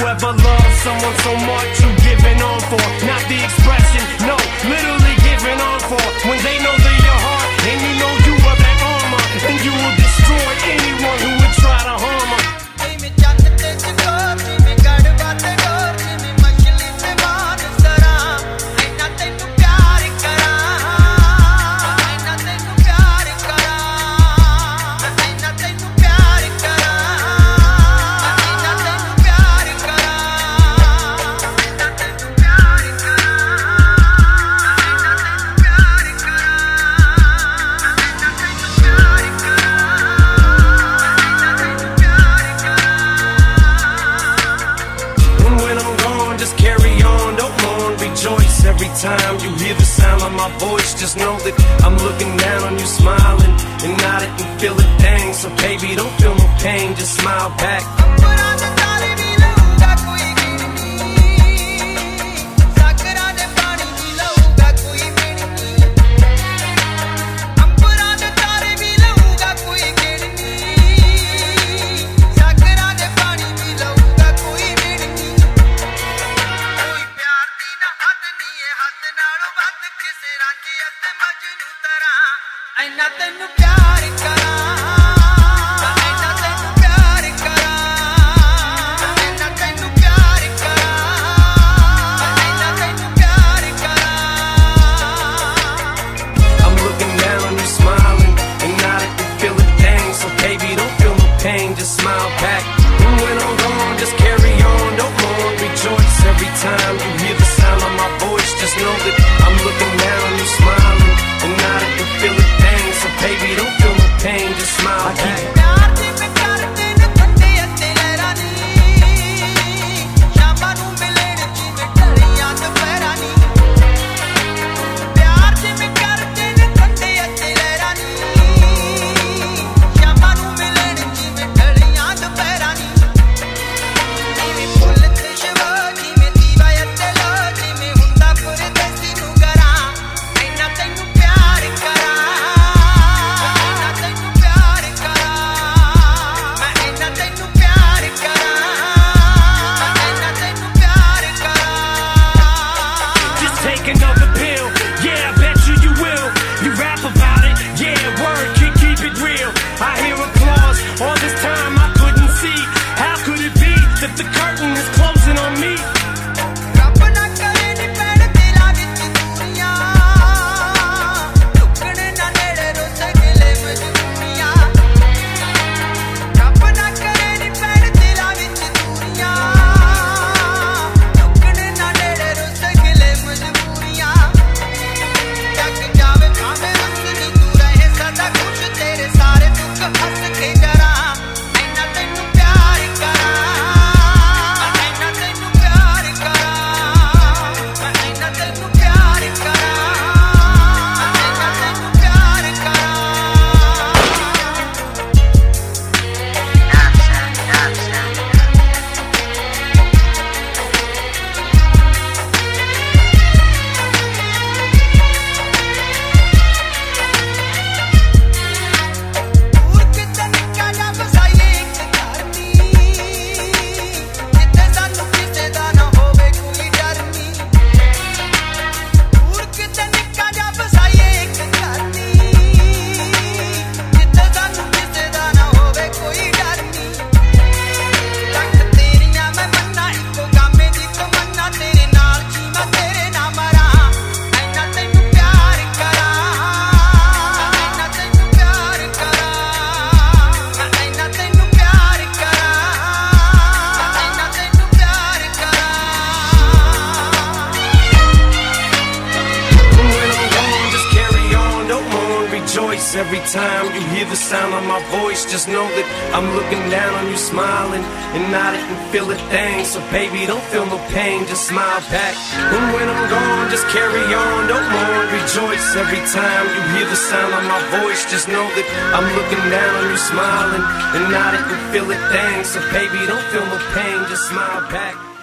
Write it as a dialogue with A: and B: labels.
A: ever loved someone so much you giving on for? Not the expression, no, literally giving on for. When they know they're your heart and you know you are that armor, and you will destroy anyone who would try to harm her. Every time you hear the sound of my voice, just know that I'm looking down on you, smiling, and I didn't feel a thing. So baby, don't feel no pain, just smile back. Just smile back. And when I'm gone, just carry on, don't mourn, rejoice. Every time you hear the sound of my voice, just know that I'm looking down on you, smiling, and I didn't feel a thing. So baby, don't feel no pain, just smile back. Another pill, yeah, I bet you will. You rap about it, yeah, word, keep it real. I hear applause, all this time I couldn't see. How could it be that the curtain is closing on me? Every time you hear the sound of my voice, just know that I'm looking down on you, smiling, and I didn't feel a thing. So baby, don't feel no pain, just smile back. And when I'm gone, just carry on, don't mourn, rejoice. Every time you hear the sound of my voice, just know that I'm looking down on you, smiling, and I didn't feel a thing. So baby, don't feel no pain, just smile back.